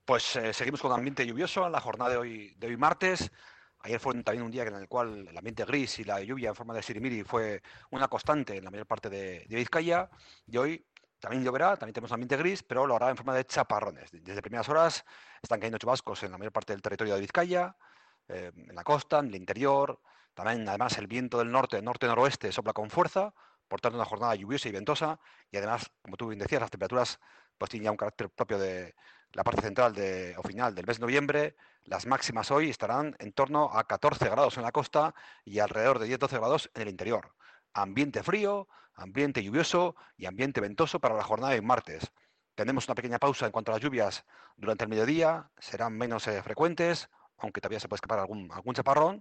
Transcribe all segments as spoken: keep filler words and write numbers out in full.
Pues eh, seguimos con ambiente lluvioso en la jornada de hoy, de hoy martes. Ayer fue un- también un día en el cual el ambiente gris y la lluvia en forma de sirimiri fue una constante en la mayor parte de, de Vizcaya. Y hoy también lloverá, también tenemos ambiente gris, pero lo hará en forma de chaparrones. Desde primeras horas están cayendo chubascos en la mayor parte del territorio de Vizcaya, eh, en la costa, en el interior. También, además, el viento del norte, norte-noroeste, sopla con fuerza, por tanto, una jornada lluviosa y ventosa. Y además, como tú bien decías, las temperaturas pues tienen ya un carácter propio de la parte central de, o final del mes de noviembre. Las máximas hoy estarán en torno a catorce grados en la costa y alrededor de diez doce grados en el interior. Ambiente frío, ambiente lluvioso y ambiente ventoso para la jornada de martes. Tenemos una pequeña pausa en cuanto a las lluvias durante el mediodía, serán menos eh, frecuentes, aunque todavía se puede escapar algún, algún chaparrón.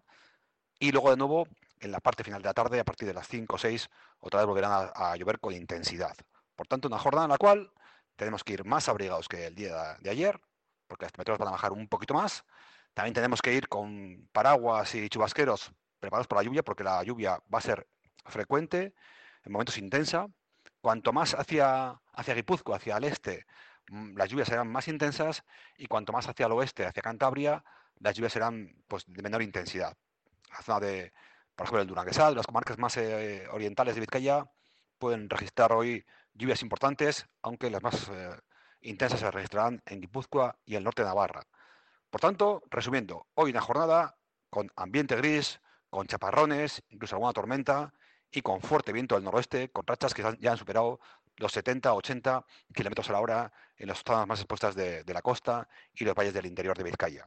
Y luego de nuevo, en la parte final de la tarde, a partir de las cinco o seis, otra vez volverán a, a llover con intensidad. Por tanto, una jornada en la cual tenemos que ir más abrigados que el día de ayer, porque las temperaturas van a bajar un poquito más. También tenemos que ir con paraguas y chubasqueros preparados para la lluvia, porque la lluvia va a ser frecuente, en momentos intensa. Cuanto más hacia, hacia Guipúzcoa, hacia el este, mm, las lluvias serán más intensas, y cuanto más hacia el oeste, hacia Cantabria, las lluvias serán pues, de menor intensidad. La zona de, por ejemplo, el Duranguesal, las comarcas más eh, orientales de Vizcaya, pueden registrar hoy lluvias importantes, aunque las más eh, intensas se registrarán en Guipúzcoa y el norte de Navarra. Por tanto, resumiendo, hoy una jornada con ambiente gris, con chaparrones, incluso alguna tormenta, y con fuerte viento del noroeste, con rachas que ya han superado los setenta ochenta kilómetros a la hora en las zonas más expuestas de, de la costa y los valles del interior de Vizcaya.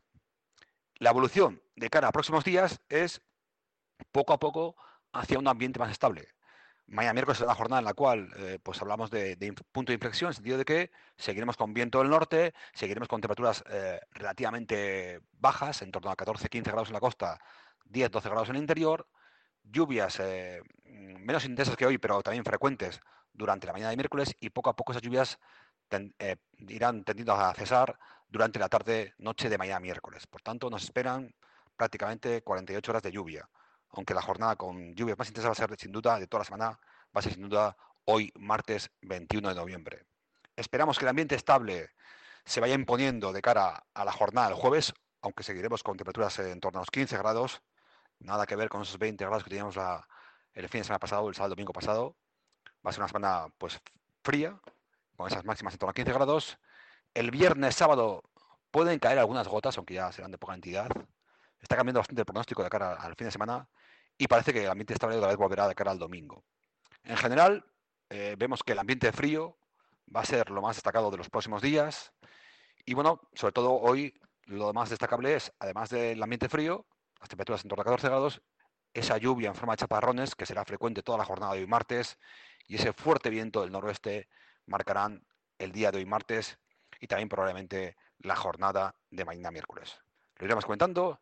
La evolución de cara a próximos días es poco a poco hacia un ambiente más estable. Mañana miércoles es una jornada en la cual eh, pues hablamos de, de, punto de inflexión, en el sentido de que seguiremos con viento del norte, seguiremos con temperaturas eh, relativamente bajas, en torno a catorce quince grados en la costa, diez doce grados en el interior, lluvias eh, menos intensas que hoy, pero también frecuentes durante la mañana de miércoles, y poco a poco esas lluvias ten, eh, irán tendiendo a cesar durante la tarde-noche de mañana miércoles. Por tanto, nos esperan prácticamente cuarenta y ocho horas de lluvia, aunque la jornada con lluvias más intensas va a ser sin duda de toda la semana, va a ser sin duda hoy martes veintiuno de noviembre. Esperamos que el ambiente estable se vaya imponiendo de cara a la jornada del jueves, aunque seguiremos con temperaturas en torno a los quince grados, nada que ver con esos veinte grados que teníamos la, el fin de semana pasado, el sábado domingo pasado. Va a ser una semana pues fría, con esas máximas en torno a quince grados. El viernes, sábado pueden caer algunas gotas, aunque ya serán de poca entidad. Está cambiando bastante el pronóstico de cara al fin de semana, y parece que el ambiente estable otra vez volverá de cara al domingo. En general, eh, vemos que el ambiente frío va a ser lo más destacado de los próximos días. Y bueno, sobre todo hoy, lo más destacable es, además del ambiente frío, las temperaturas en torno a catorce grados, esa lluvia en forma de chaparrones, que será frecuente toda la jornada de hoy martes, y ese fuerte viento del noroeste marcarán el día de hoy martes y también probablemente la jornada de mañana miércoles. Lo iremos comentando